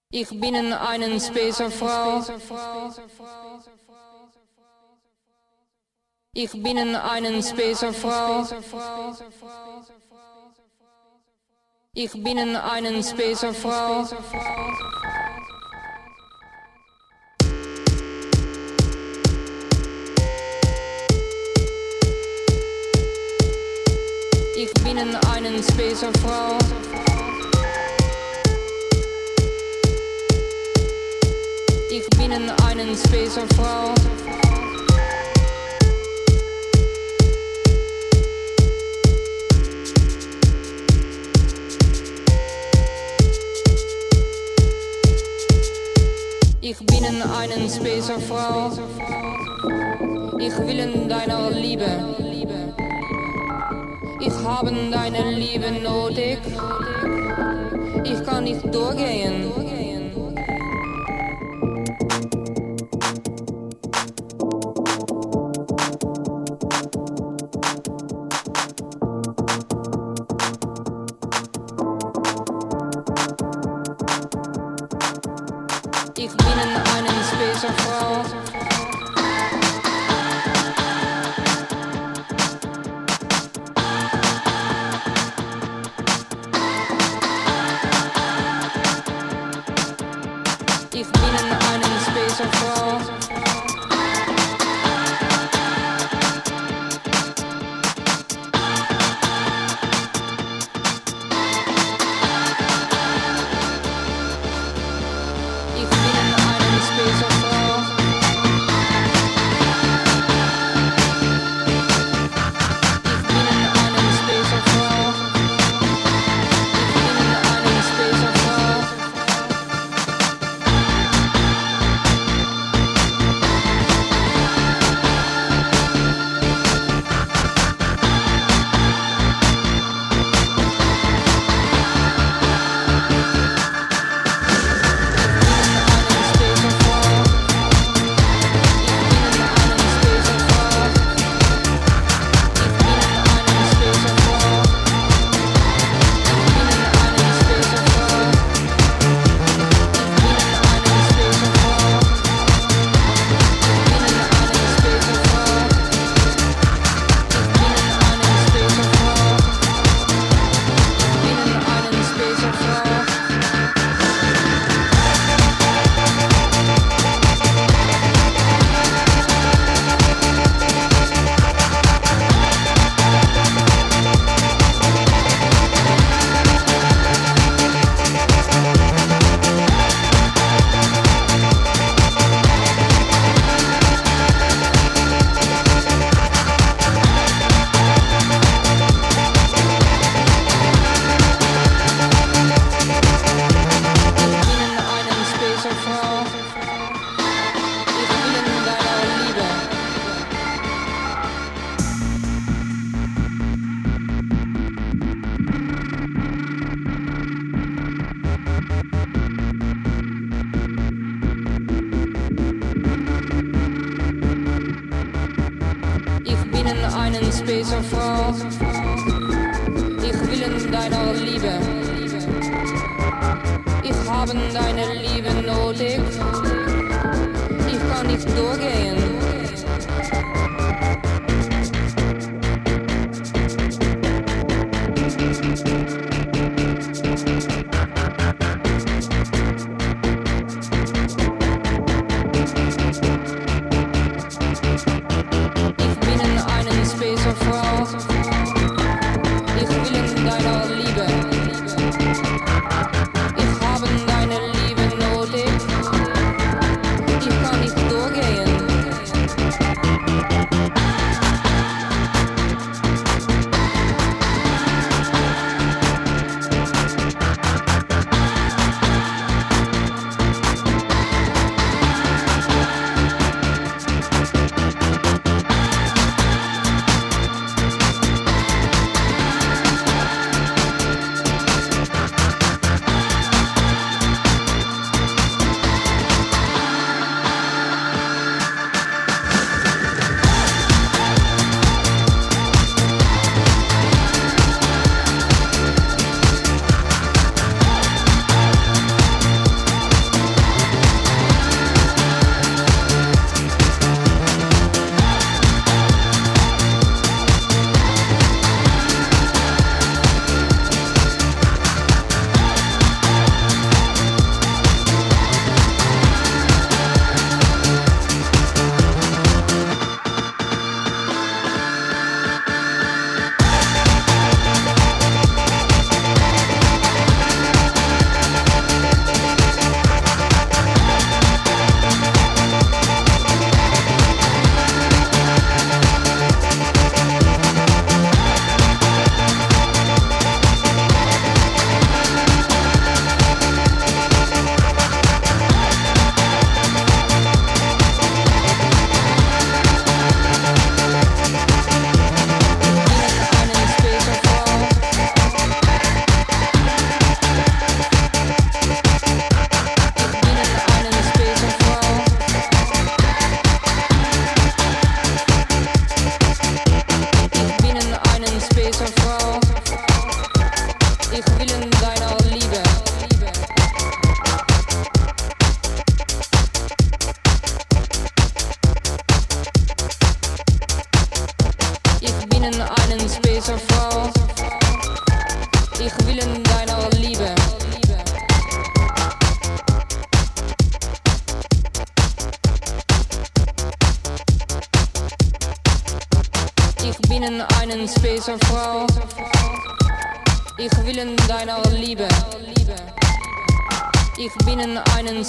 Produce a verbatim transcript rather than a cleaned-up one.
Ich bin eine Spacerfrau. Ich bin eine Spacerfrau. Ich bin eine Spacerfrau. Ich bin eine Spacerfrau. Ich bin eine Spacerfrau. Ich bin eine Spacerfrau. Ich will in deiner Liebe. Ich habe deine Liebe nötig. Ich kann nicht durchgehen. Ich bin eine Spacerfrau. Ich bin eine Spacerfrau. Eine Spacerfrau. Ich will in deiner Liebe. Ich habe deine Liebe nötig. Ich kann nicht durchgehen. Ich will in deiner Liebe. Ich habe deine Liebe nötig. Ich kann nicht durchgehen. bin eine Spacerfrau. Ich will in deiner Liebe. Ich bin eine Spacerfrau. Ich will in deiner Liebe. Ich bin eine